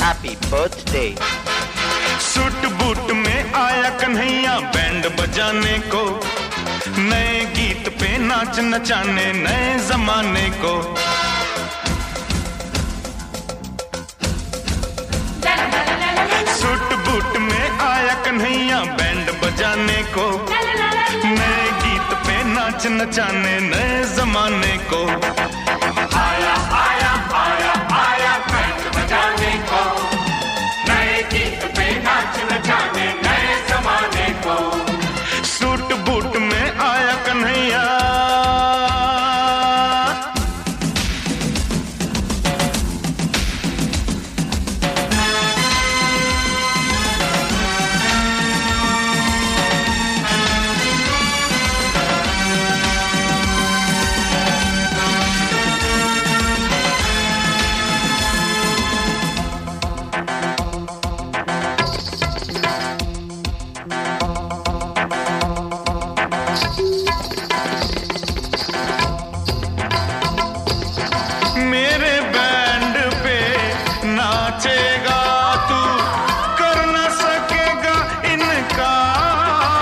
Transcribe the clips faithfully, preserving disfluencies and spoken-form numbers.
Happy birthday. Suit boot में आया Kanhaiya band बजाने को, नए गीत पे नाच नचाने नए जमाने को। सूट बूट में आया कन्हैया बैंड बजाने को, नए गीत पे नाच नचाने नए जमाने को। आया आया आया आया बैंड बजाने को, नए गीत पे नाच नचाने नए जमाने को। सूट बूट में आया कन्हैया, मेरे बैंड पे नाचेगा तू, कर न सकेगा इनकार।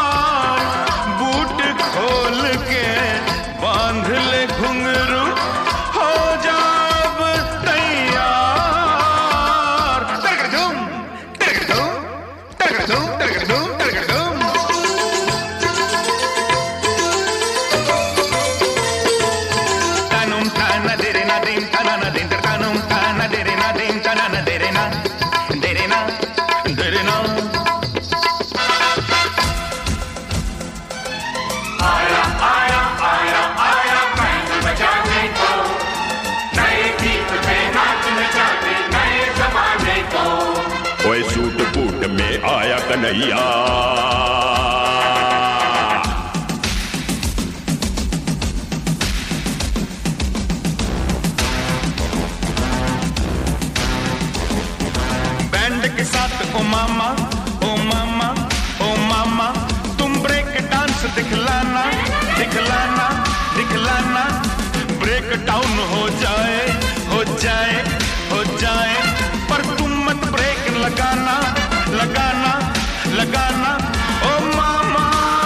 बूट खोल के बांध ले घुंघरू, हो जा अब तैयार। टरगड़धूम टरगड़धूम टरगड़धूम टरगड़धूम टरगड़धूम। आया आया आया आया बैंड बजाने को, नए गीत पे नाच नचाने नए जमाने को। ओए सूट बूट में आया कन्हैया, बैंड के साथ ओ मामा ओ मामा ओ मामा, तुम ब्रेक डांस दिखलाना दिखलाना दिखलाना। ब्रेक डाउन हो जाए हो जाए हो जाए, पर तुम मत ब्रेक लगाना लगाना लगाना। ओ मामा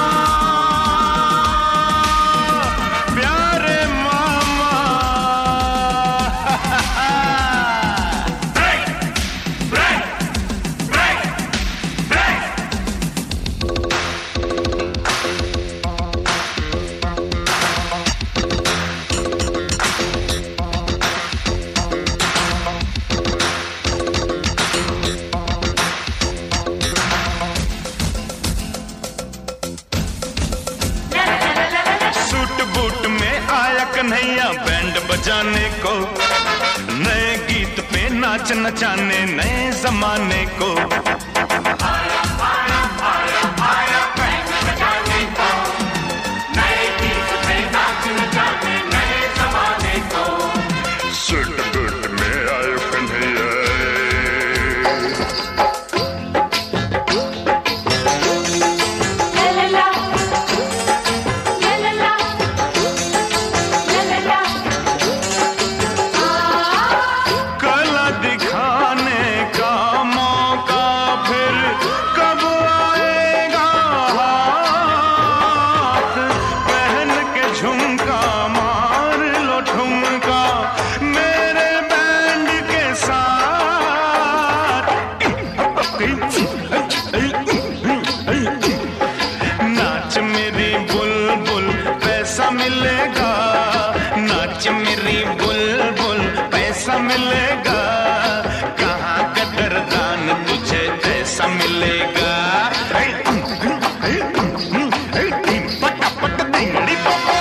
प्यारे मामा। Break break break break. Suit boot में आया कन्हैया बैंड बजाने को, नए गीत पे नाच नचाने नए जमाने को। आया आया आया आया बैंड बजाने को, नए गीत पे नाच नचाने नए जमाने को। सूट बूट में आया कन्हैया। कला दिखाने का मौका फिर कब आएगा हाथ, पहन के झुमका मार लो ठुमका मेरे बैंड के साथ। नाच मेरी बुलबुल पैसा मिलेगा, नाच मेरी बुलबुल पैसा मिलेगा। कहाँ कदरदान तुझे ऐसा मिलेगा। पटापट दिंगड़ी पोपो।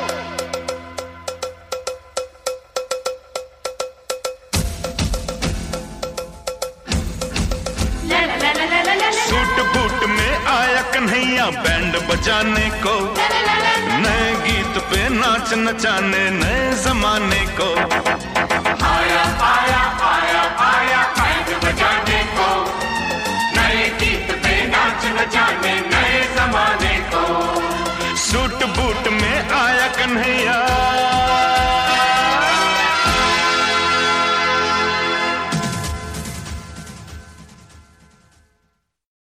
सूट बूट में आया कन्हैया बैंड बजाने को, नए गीत पे नाच नचाने नए जमाने को। आया आया